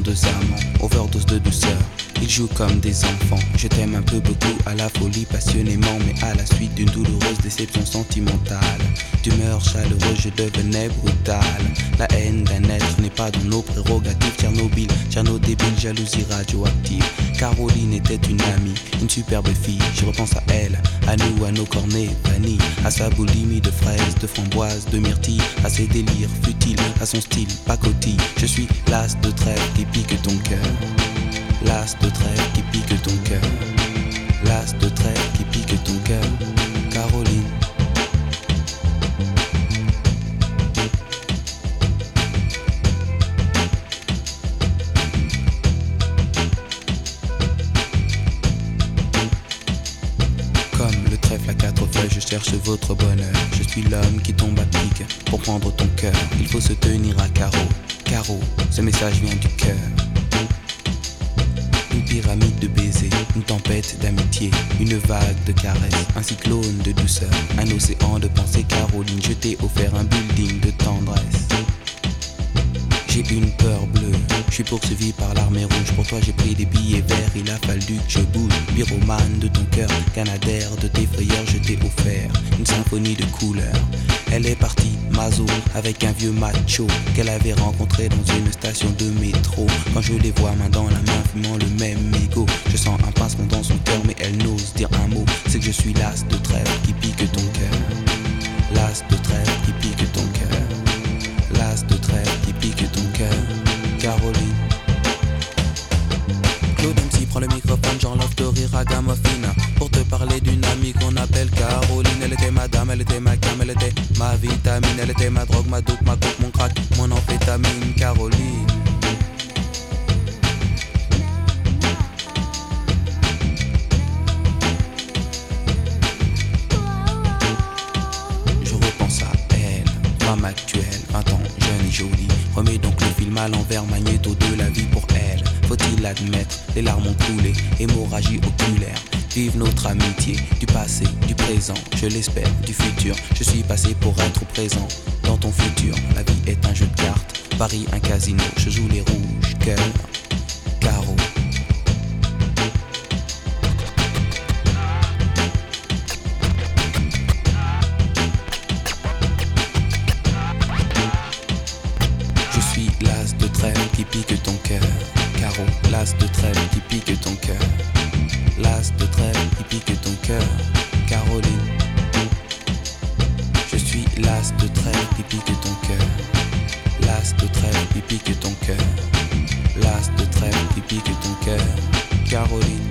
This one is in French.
deux amants, overdose de douceur. Ils jouent comme des enfants. Je t'aime un peu beaucoup, à la folie passionnément, mais à la suite d'une douloureuse déception sentimentale. D'humeur chaleureuse, je devenais brutal. La haine d'un être n'est pas dans nos prérogatives. Tchernobyl, Tcherno débile, jalousie radioactive. Caroline était une amie, une superbe fille. Je repense à elle, à nous, à nos cornets vanille, à sa boulimie de fraises, de framboises, de myrtilles, à ses délires futiles, à son style pacotille. Je suis l'as de trêve qui pique ton cœur. L'as de trêve qui pique ton cœur. L'as de trêve qui pique ton cœur. Caroline. Comme le trèfle à quatre feuilles, je cherche votre bonheur. Je suis l'homme qui tombe à pic pour prendre ton cœur. Il faut se tenir à carreau. Carreau, ce message vient du cœur. Une pyramide de baisers, une tempête d'amitié, une vague de caresses, un cyclone de douceur, un océan de pensées. Caroline, je t'ai offert un building de tendresse. J'ai une peur bleue, je suis poursuivi par l'armée rouge. Pour toi j'ai pris des billets verts, il a fallu que je bouge. Pyromane de ton cœur, canadaire de tes frayeurs. Je t'ai offert une symphonie de couleurs. Elle est partie, Mazo, avec un vieux macho qu'elle avait rencontré dans une station de métro. Quand je les vois main dans la main, fumant le même mégot, je sens un pincement dans son cœur, mais elle n'ose dire un mot. C'est que je suis l'as de trêve qui pique ton cœur. L'as de trêve qui pique ton cœur. L'as de trêve qui pique ton cœur. Caroline. Claude MC prend le microphone, j'enlève de rire à Gamophina pour te parler d'une amie qu'on appelle Caroline. Elle était ma dame, elle était ma cam, elle était ma vitamine. Elle était ma drogue, ma dope, ma coke, mon crack, mon amphétamine. Caroline. Je repense à elle, femme actuelle, 20 ans, jeune et jolie. Remets donc le film à l'envers, magnéto de la vie pour elle. Faut-il l'admettre, les larmes ont coulé, hémorragie oculaire. Vive notre amitié, du passé, du présent, je l'espère, du futur. Je suis passé pour être présent dans ton futur. La vie est un jeu de cartes, Paris un casino. Je joue les rouges, cœur, carreau. Je suis l'as de trêve qui pique ton cœur. Carreau, l'as de trêve qui pique ton cœur. L'as de trêve qui pique ton cœur. Caroline. Je suis l'as de trêve qui pique ton cœur. L'as de trêve qui pique ton cœur. L'as de trêve qui pique ton cœur. Caroline.